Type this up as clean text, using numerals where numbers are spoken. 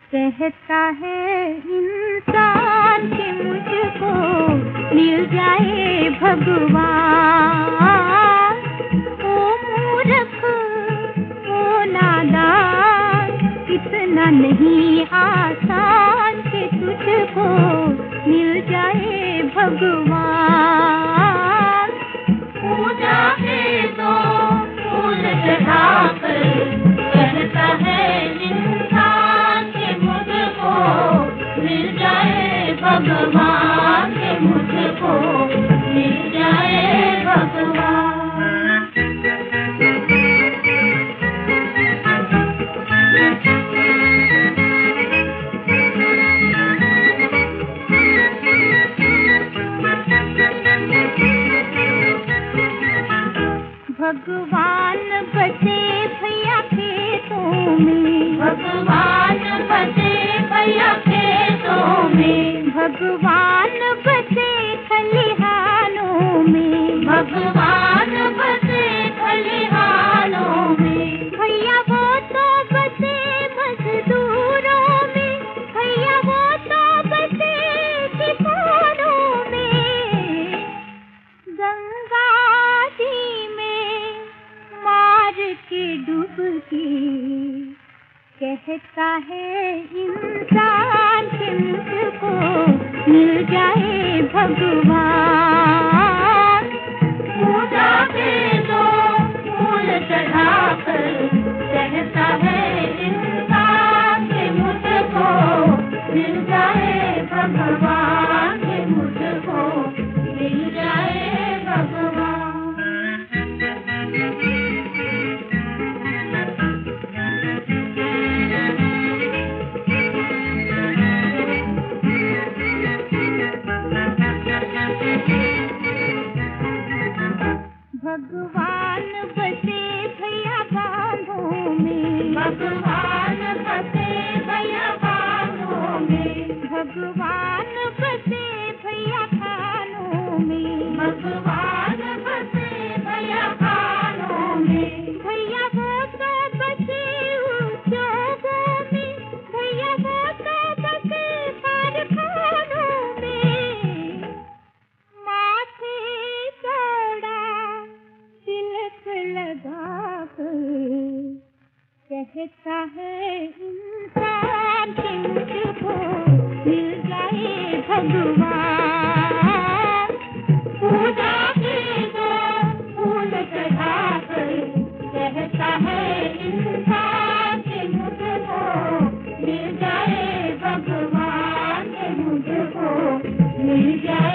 कहता है इंसान कि मुझको मिल जाए भगवान। ओ मूर्ख, ओ नादान, इतना नहीं आसान कि तुझको मिल जाए भगवान। पूजा के दो फूल चढ़ाकर कहता है इंसान कि मुझको मिल जाए भगवान, कि मुझको मिल जाए भगवान। भगवान बसे भैया खेतों में, भगवान बसे भैया खेतों में, भगवान बसे खलिहानों में, भगवान बसे खलिहानों में। भैया वो तो बसे मजदूरों में, भैया वो तो बसे किसानों में। गंगा जी में मार के डुबकी कहता है इंसान कि मुझको मिल जाए भगवान। पूजा के दो फूल चढ़ाकर कहता है इंसान कि मुझको मिल जाए भगवान, कि मुझको मिल जाए भगवान। भगवान बसे भैया बांधों में, भगवान बसे भैया बांधों में, भगवान बसे भैया खानों में, भगवान बसे भैया खानों में। भैया वो तो बसे उद्योगों में, भैया वो तो बसे कारखानों में। माथे चौड़ा तिलक लगाकर कहता है इंसान कि मुझको मिल जाए भगवान। पूजा के दो फूल चढ़ाकर कहता है इंसान कि मुझको मिल जाए भगवान, कि मुझको मिल जाए